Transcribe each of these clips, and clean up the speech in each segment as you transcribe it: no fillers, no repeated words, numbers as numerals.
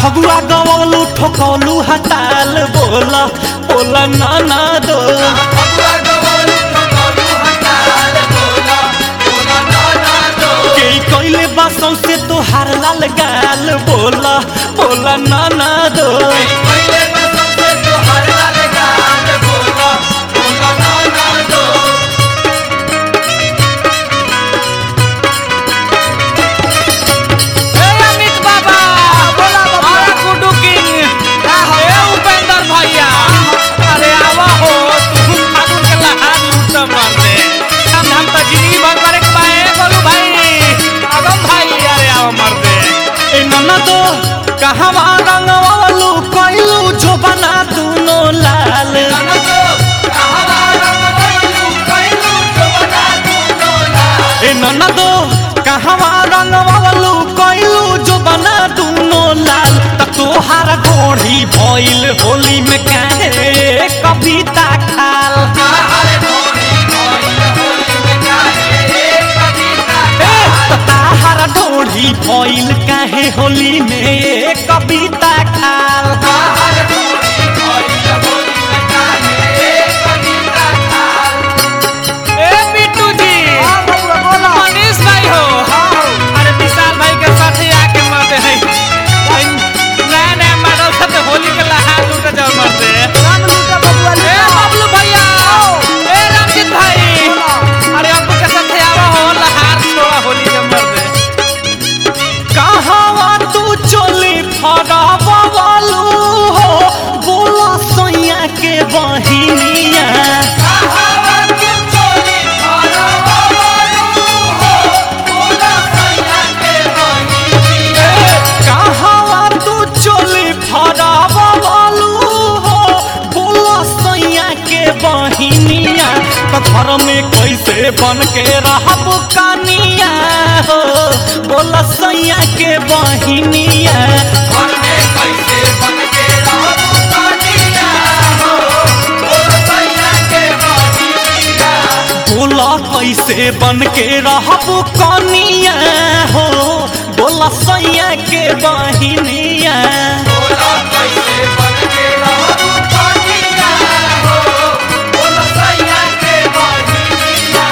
फगुआ गवलू ठोकलू हताल बोला बोला नाना दो के कोइले बासों से तो हार लाल गाल बोला बोला नाना दो कहवा रंगवालू कइलू जो बना दूनो लाल ए ननदो कहवा रंगवालू कइलू जो बना दूनो लाल त तोहार गोढ़ी भइल होली में काहे कविता खाल ताहार गोढ़ी भइल काहे होली में कविता खाल ए बिट्टू जी मनीष भाई हो अरे विशाल भाई के साथ ही आके मरते हैं नया नया मॉडल से होली के लहार लूट जाओ मरते ए बबलू भैया ए रंजीत भाई अरे अब्बू के साथ आवा हो लहार छोड़ा होली के मरते कहावा तू चोली फरावालू हो बोला सैया के बहिनिया कहावा तू चोली फरावालू हो बोला सैया के बहिनिया तो घर में कैसे बन के रहब कानिया हो बोला सैया के बहिनिया घर में कैसे बन के रहब कानिया हो बोला सैया के बहिनिया बोला कैसे बन के रहब कानिया हो बोला सैया के बहिनिया बोला कैसे बन के रहब कानिया हो बोला सैया के बहिनिया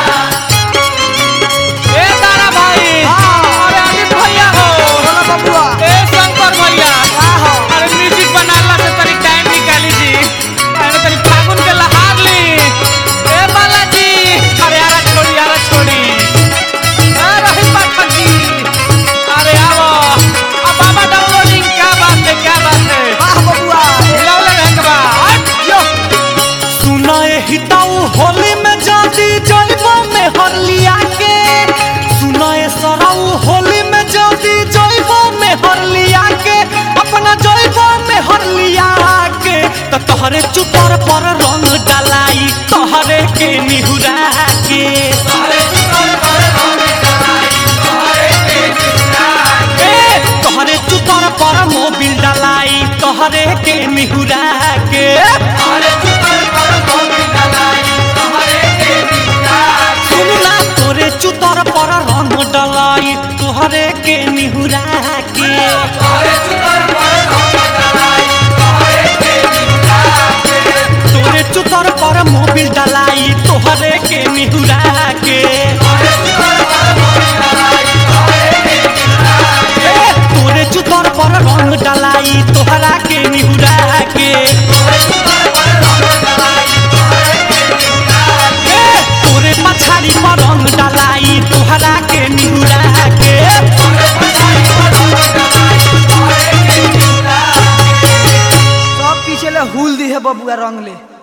ए तारा भाई अरे अमित भैया हो बोला बबुआ ए शंकर भैया अरे म्यूजिक बनाला से तनी टाइम निकाली जी अरे तनी फागुन के लहार ली ए बालाजी अरे यारा छोड़ी ए रही पाठक जी अरे आओ अब बाबा डाउनलोडिंग क्या बात है वाह बबुआ हिलावले रंगबा यो सुनाए हिताऊ होली में जाती जइबो में हरलिया के सुनाए सराऊ होली में जाती जइबो में हरलिया के अपना जइबो में हरलिया के त तोहरे चुतर पर रंग डालाई तोहरे के निहुरा के तोहरे चुतर पर रंग डालाई तोहरे के निहुरा के तोहरे चुतर पर मोबिल डालाई तोहरे के निहुरा के तोहरे चुतर पर मोबिल डालाई तोहरे के निहुरा सुनला तोरे चुतर पर रंग डालाई तोहरे के निहुरा के तोहरे चुतर पर रंग डालाई तोहरे के निहुरा के तोरे चुतर पर मोबिल डालाई तोहरे के निहुरा के तोरे चुतर पर मोबिल डालाई तोहरे के निहुरा के तोरे चुतर पर रंग डालाई तोहरा के निहुरा के तोरे चुतर पर रंग डालाई तोहरे के निहुरा के तोरे पछाड़ी पर रंग डालाई तोहरा के निहुरा के तोरे पछाड़ी पर रंग डालाई तोहरे के निहुरा के सब पीछे ले हुल दी है बबुआ रंग ले।